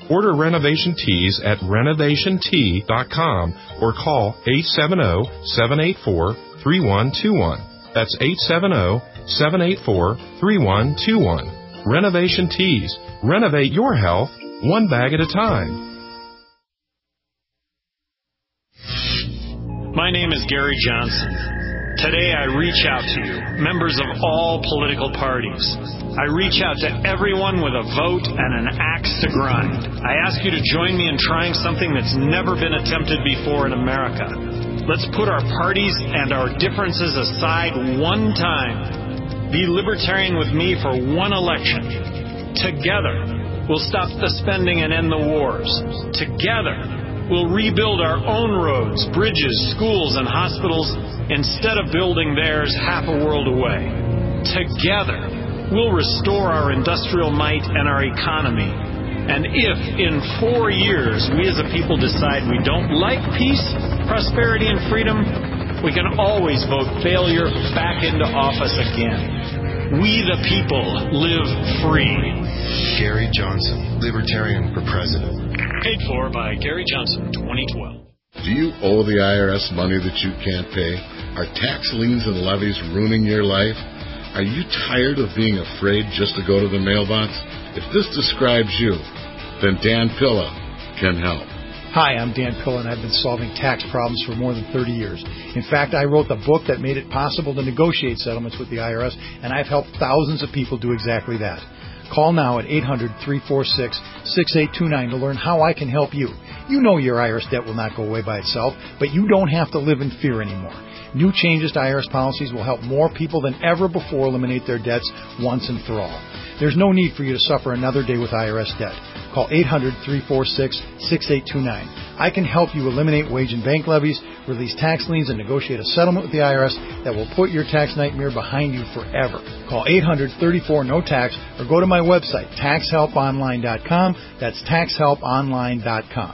Order Renovation Teas at renovation tea dot com or call eight seven zero, seven eight four, three one two one. That's eight seven zero, seven eight four, three one two one. Renovation Teas. Renovate your health one bag at a time. My name is Gary Johnson. Today I reach out to you, members of all political parties. I reach out to everyone with a vote and an axe to grind. I ask you to join me in trying something that's never been attempted before in America. Let's put our parties and our differences aside one time. Be libertarian with me for one election. Together, we'll stop the spending and end the wars. Together, we'll rebuild our own roads, bridges, schools, and hospitals instead of building theirs half a world away. Together, we'll restore our industrial might and our economy. And if in four years we as a people decide we don't like peace, prosperity, and freedom, we can always vote failure back into office again. We the people live free. Gary Johnson, Libertarian for President. Paid for by Gary Johnson, twenty twelve. Do you owe the I R S money that you can't pay? Are tax liens and levies ruining your life? Are you tired of being afraid just to go to the mailbox? If this describes you, then Dan Pilla can help. Hi, I'm Dan Pilla, and I've been solving tax problems for more than thirty years. In fact, I wrote the book that made it possible to negotiate settlements with the I R S, and I've helped thousands of people do exactly that. Call now at eight hundred, three four six, six eight two nine to learn how I can help you. You know your I R S debt will not go away by itself, but you don't have to live in fear anymore. New changes to I R S policies will help more people than ever before eliminate their debts once and for all. There's no need for you to suffer another day with I R S debt. Call eight hundred, three four six, six eight two nine. I can help you eliminate wage and bank levies, release tax liens, and negotiate a settlement with the I R S that will put your tax nightmare behind you forever. Call eight hundred, three four, N O T A X or go to my website, tax help online dot com. That's tax help online dot com.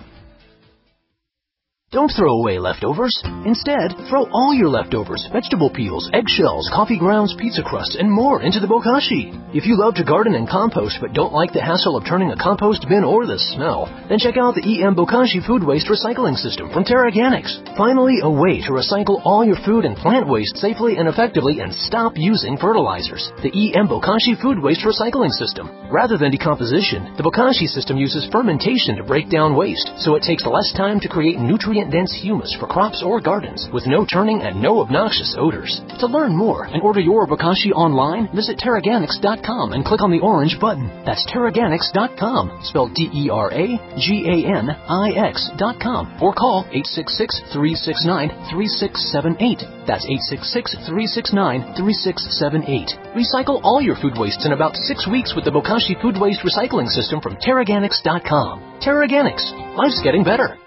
Don't throw away leftovers. Instead, throw all your leftovers, vegetable peels, eggshells, coffee grounds, pizza crusts, and more into the bokashi. If you love to garden and compost but don't like the hassle of turning a compost bin or the smell, then check out the E M Bokashi Food Waste Recycling System from Terraganics. Finally, a way to recycle all your food and plant waste safely and effectively and stop using fertilizers. The E M Bokashi Food Waste Recycling System. Rather than decomposition, the Bokashi system uses fermentation to break down waste, so it takes less time to create nutrient-dense humus for crops or gardens, with no turning and no obnoxious odors. To learn more and order your Bokashi online, visit Terraganics dot com and click on the orange button. That's Terraganics dot com, spelled D E R A G A N I X dot com, or call eight six six, three six nine, three six seven eight. That's eight six six, three six nine, three six seven eight. Recycle all your food wastes in about six weeks with the Bokashi Food Waste Recycling System from Terraganics dot com. Terraganics. Life's getting better.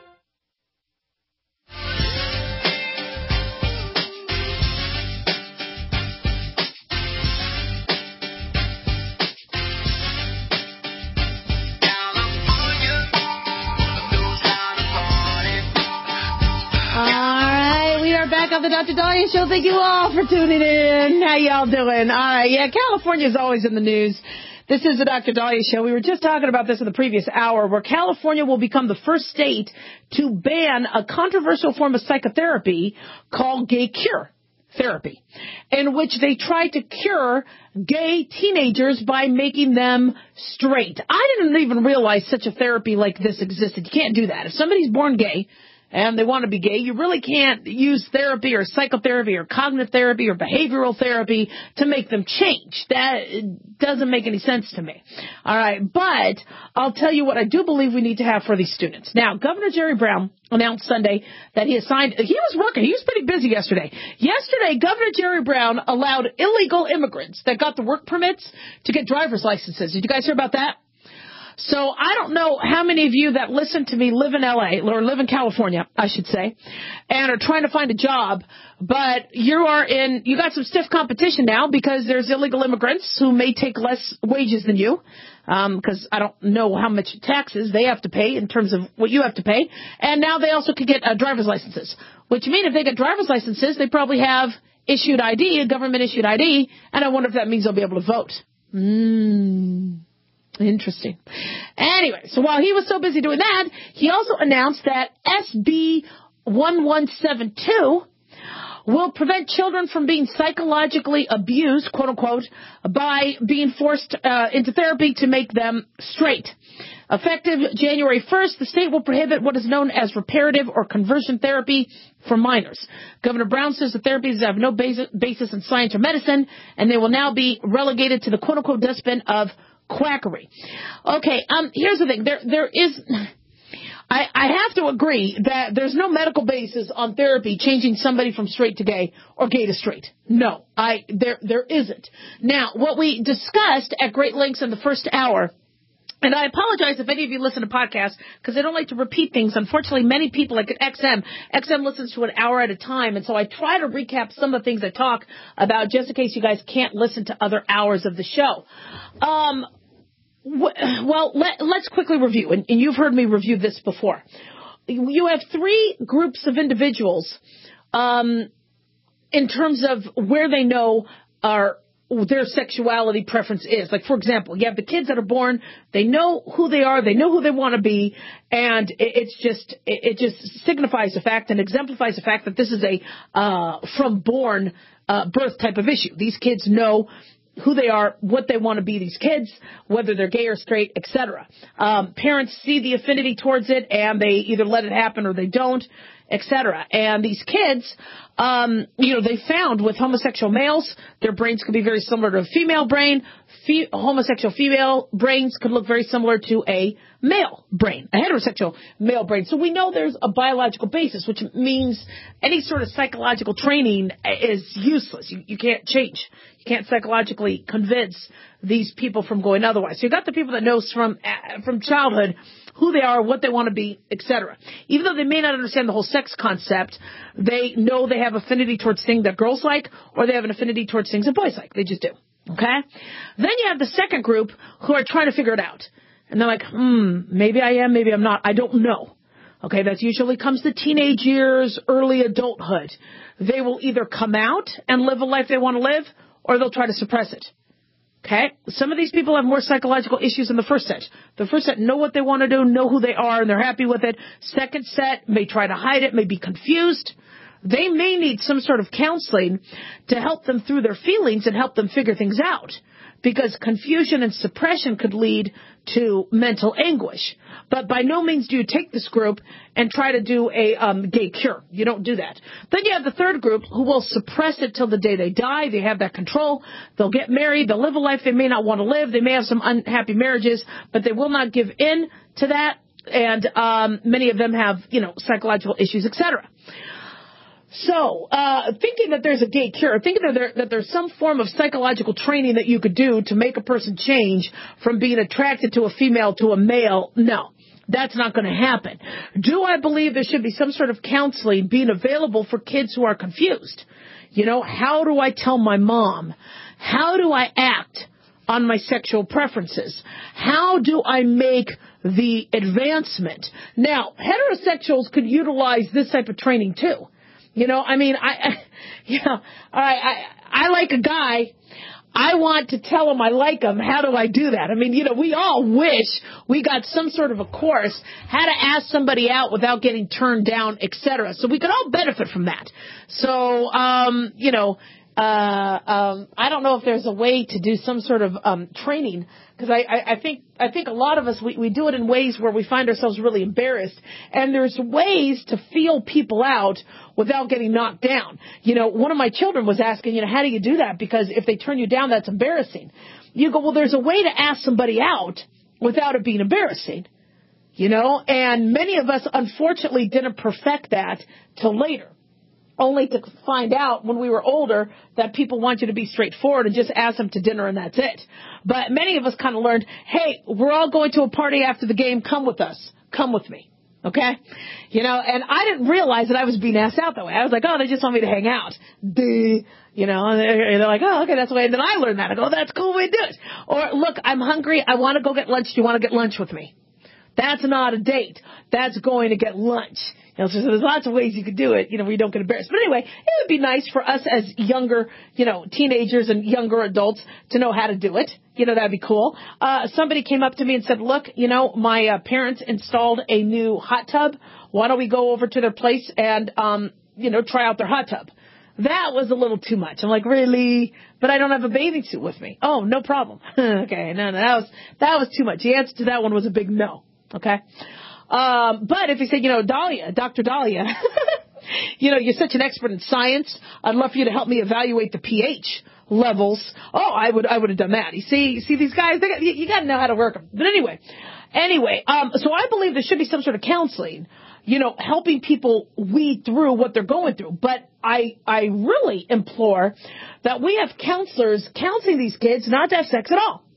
On the Doctor Dahlia Show. Thank you all for tuning in. How y'all doing? All right. Yeah, California's always in the news. This is the Doctor Dahlia Show. We were just talking about this in the previous hour, where California will become the first state to ban a controversial form of psychotherapy called gay cure therapy, in which they try to cure gay teenagers by making them straight. I didn't even realize such a therapy like this existed. You can't do that. If somebody's born gay and they want to be gay, you really can't use therapy or psychotherapy or cognitive therapy or behavioral therapy to make them change. That doesn't make any sense to me. All right, but I'll tell you what I do believe we need to have for these students. Now, Governor Jerry Brown announced Sunday that he assigned, he was working, he was pretty busy yesterday. Yesterday, Governor Jerry Brown allowed illegal immigrants that got the work permits to get driver's licenses. Did you guys hear about that? So I don't know how many of you that listen to me live in L A, or live in California, I should say, and are trying to find a job, but you are in, you got some stiff competition now because there's illegal immigrants who may take less wages than you, um, because I don't know how much taxes they have to pay in terms of what you have to pay, and now they also could get uh, driver's licenses, which means if they get driver's licenses, they probably have issued I D, a government issued I D, and I wonder if that means they'll be able to vote. Hmm. Interesting. Anyway, so while he was so busy doing that, he also announced that S B eleven seventy-two will prevent children from being psychologically abused, quote unquote, by being forced uh, into therapy to make them straight. Effective January first, the state will prohibit what is known as reparative or conversion therapy for minors. Governor Brown says the therapies have no basis in science or medicine, and they will now be relegated to the quote unquote dustbin of quackery. Okay, um, here's the thing. There, there is, I, I have to agree that there's no medical basis on therapy changing somebody from straight to gay or gay to straight. No, I, there, there isn't. Now, what we discussed at great lengths in the first hour, and I apologize if any of you listen to podcasts because I don't like to repeat things. Unfortunately, many people, like at X M, X M listens to an hour at a time, and so I try to recap some of the things I talk about just in case you guys can't listen to other hours of the show. Um, Well, let, let's quickly review, and, and you've heard me review this before. You have three groups of individuals um, in terms of where they know are their sexuality preference is. Like, for example, you have the kids that are born, they know who they are, they know who they want to be, and it, it's just it, it just signifies the fact and exemplifies the fact that this is a uh, from born uh, birth type of issue. These kids know who they are, what they want to be, these kids, whether they're gay or straight, et cetera. Um, parents see the affinity towards it, and they either let it happen or they don't, et cetera. And these kids, um, you know, they found with homosexual males, their brains could be very similar to a female brain. Fe- homosexual female brains could look very similar to a male brain, a heterosexual male brain. So we know there's a biological basis, which means any sort of psychological training is useless. You, you can't change. You can't psychologically convince these people from going otherwise. So you got the people that know from uh, from childhood who they are, what they want to be, et cetera. Even though they may not understand the whole sex concept, they know they have affinity towards things that girls like, or they have an affinity towards things that boys like. They just do. Okay? Then you have the second group who are trying to figure it out. And they're like, hmm, maybe I am, maybe I'm not. I don't know. Okay, that usually comes to teenage years, early adulthood. They will either come out and live a life they want to live, or they'll try to suppress it. Okay? Some of these people have more psychological issues than the first set. The first set know what they want to do, know who they are, and they're happy with it. Second set may try to hide it, may be confused. They may need some sort of counseling to help them through their feelings and help them figure things out. Because confusion and suppression could lead to mental anguish. But by no means do you take this group and try to do a um, gay cure. You don't do that. Then you have the third group who will suppress it till the day they die. They have that control. They'll get married. They'll live a life they may not want to live. They may have some unhappy marriages, but they will not give in to that. And um, many of them have, you know, psychological issues, et cetera. So, uh, thinking that there's a gay cure, thinking that, there, that there's some form of psychological training that you could do to make a person change from being attracted to a female to a male, no, that's not going to happen. Do I believe there should be some sort of counseling being available for kids who are confused? You know, how do I tell my mom? How do I act on my sexual preferences? How do I make the advancement? Now, heterosexuals could utilize this type of training too. You know, I mean, I, I you know, I, I, I like a guy. I want to tell him I like him. How do I do that? I mean, you know, we all wish we got some sort of a course, how to ask somebody out without getting turned down, et cetera. So we could all benefit from that. So, um, you know, uh, um, I don't know if there's a way to do some sort of um, training, because I, I, I think I think a lot of us, we, we do it in ways where we find ourselves really embarrassed. And there's ways to feel people out without getting knocked down. You know, one of my children was asking, you know, how do you do that? Because if they turn you down, that's embarrassing. You go, well, there's a way to ask somebody out without it being embarrassing. You know, and many of us, unfortunately, didn't perfect that till later. Only to find out when we were older that people want you to be straightforward and just ask them to dinner and that's it. But many of us kind of learned, hey, we're all going to a party after the game. Come with us. Come with me. Okay? You know, and I didn't realize that I was being asked out that way. I was like, oh, they just want me to hang out. Duh. You know, and they're, they're like, oh, okay, that's the way. And then I learned that. I go, oh, that's a cool way to do it. Or, look, I'm hungry. I want to go get lunch. Do you want to get lunch with me? That's not a date. That's going to get lunch. You know, so there's lots of ways you could do it, you know, where you don't get embarrassed. But anyway, it would be nice for us as younger, you know, teenagers and younger adults to know how to do it. You know, that'd be cool. Uh, somebody came up to me and said, look, you know, my uh, parents installed a new hot tub. Why don't we go over to their place and, um, you know, try out their hot tub? That was a little too much. I'm like, really? But I don't have a bathing suit with me. Oh, no problem. Okay, no, no, that was, that was too much. The answer to that one was a big no. Okay? Um, but if you say, you know, Dahlia, Doctor Dahlia, you know, you're such an expert in science. I'd love for you to help me evaluate the pH levels. Oh, I would, I would have done that. You see, you see these guys, they got, you, you got to know how to work them. But anyway, anyway, um, so I believe there should be some sort of counseling, you know, helping people weed through what they're going through. But I, I really implore that we have counselors counseling these kids not to have sex at all.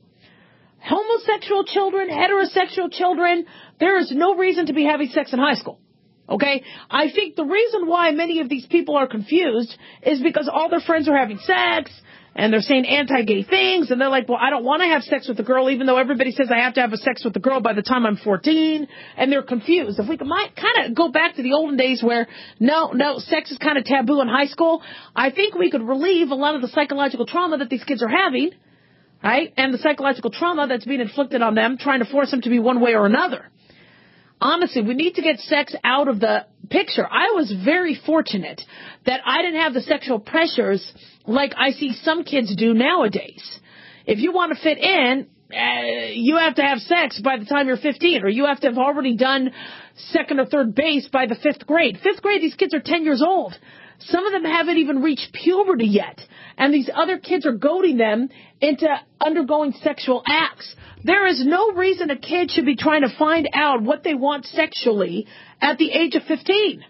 Homosexual children, heterosexual children, there is no reason to be having sex in high school. Okay? I think the reason why many of these people are confused is because all their friends are having sex and they're saying anti-gay things, and they're like, well, I don't want to have sex with a girl even though everybody says I have to have a sex with a girl by the time I'm fourteen, and they're confused. If we could might kind of go back to the olden days where no, no, sex is kind of taboo in high school, I think we could relieve a lot of the psychological trauma that these kids are having. Right? And the psychological trauma that's being inflicted on them, trying to force them to be one way or another. Honestly, we need to get sex out of the picture. I was very fortunate that I didn't have the sexual pressures like I see some kids do nowadays. If you want to fit in, uh, you have to have sex by the time you're fifteen, or you have to have already done second or third base by the fifth grade. Fifth grade, these kids are ten years old. Some of them haven't even reached puberty yet. And these other kids are goading them into undergoing sexual acts. There is no reason a kid should be trying to find out what they want sexually at the age of fifteen.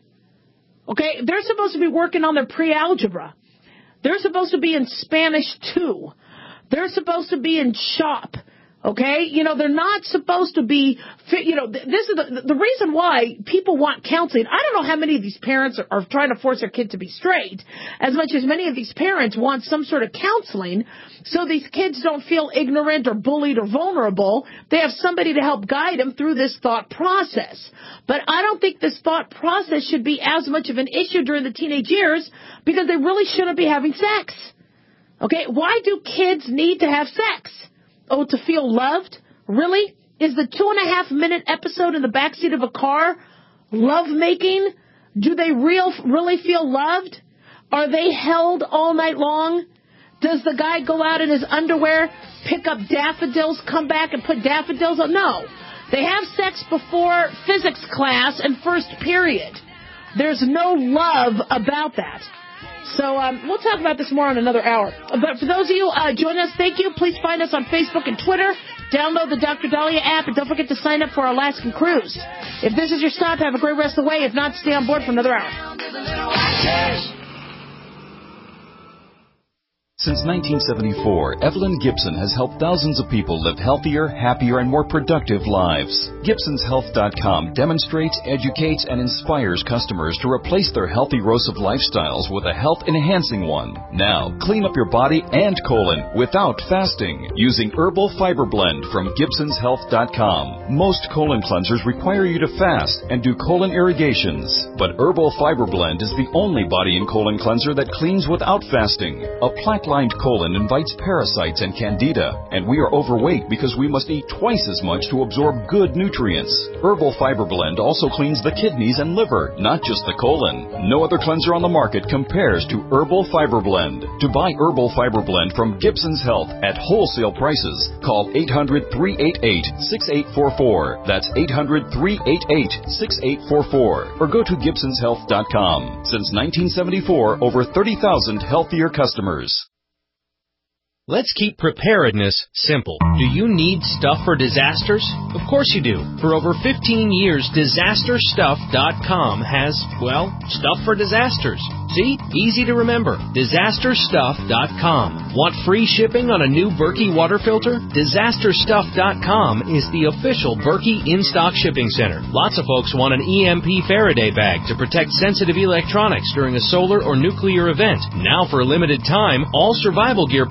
Okay? They're supposed to be working on their pre-algebra. They're supposed to be in Spanish two. They're supposed to be in shop. Okay? You know, they're not supposed to be, you know, this is the, the reason why people want counseling. I don't know how many of these parents are, are trying to force their kid to be straight, as much as many of these parents want some sort of counseling so these kids don't feel ignorant or bullied or vulnerable. They have somebody to help guide them through this thought process. But I don't think this thought process should be as much of an issue during the teenage years because they really shouldn't be having sex. Okay? Why do kids need to have sex? Oh, to feel loved? Really? Is the two and a half minute episode in the backseat of a car love making? Do they real, really feel loved? Are they held all night long? Does the guy go out in his underwear, pick up daffodils, come back and put daffodils on? No. They have sex before physics class and first period. There's no love about that. So um, we'll talk about this more in another hour. But for those of you uh, joining us, thank you. Please find us on Facebook and Twitter. Download the Doctor Dahlia app, and don't forget to sign up for our Alaskan cruise. If this is your stop, have a great rest of the way. If not, stay on board for another hour. Since nineteen seventy-four, Evelyn Gibson has helped thousands of people live healthier, happier, and more productive lives. Gibsons Health dot com demonstrates, educates, and inspires customers to replace their healthy erosive lifestyles with a health-enhancing one. Now, clean up your body and colon without fasting using Herbal Fiber Blend from Gibsons Health dot com. Most colon cleansers require you to fast and do colon irrigations, but Herbal Fiber Blend is the only body and colon cleanser that cleans without fasting. A plaque Plaque-lined colon invites parasites and candida, and we are overweight because we must eat twice as much to absorb good nutrients. Herbal Fiber Blend also cleans the kidneys and liver, not just the colon. No other cleanser on the market compares to Herbal Fiber Blend. To buy Herbal Fiber Blend from Gibsons Health at wholesale prices, call eight hundred, three eight eight, six eight four four. That's eight hundred, three eight eight, six eight four four. Or go to Gibsons Health dot com. Since nineteen seventy-four, over thirty thousand healthier customers. Let's keep preparedness simple. Do you need stuff for disasters? Of course you do. For over fifteen years, disaster stuff dot com has, well, stuff for disasters. See? Easy to remember. disaster stuff dot com. Want free shipping on a new Berkey water filter? disaster stuff dot com is the official Berkey in-stock shipping center. Lots of folks want an E M P Faraday bag to protect sensitive electronics during a solar or nuclear event. Now for a limited time, all survival gear purchases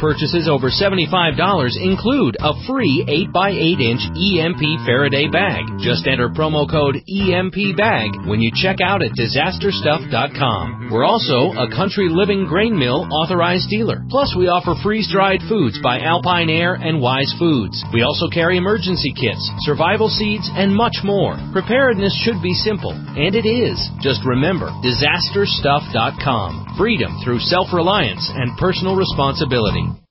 purchases over seventy-five dollars include a free eight by eight inch E M P Faraday bag. Just enter promo code E M P bag when you check out at disaster stuff dot com. We're also a Country Living Grain Mill authorized dealer. Plus, we offer freeze-dried foods by Alpine Air and Wise Foods. We also carry emergency kits, survival seeds, and much more. Preparedness should be simple, and it is. Just remember, disaster stuff dot com. Freedom through self-reliance and personal responsibility.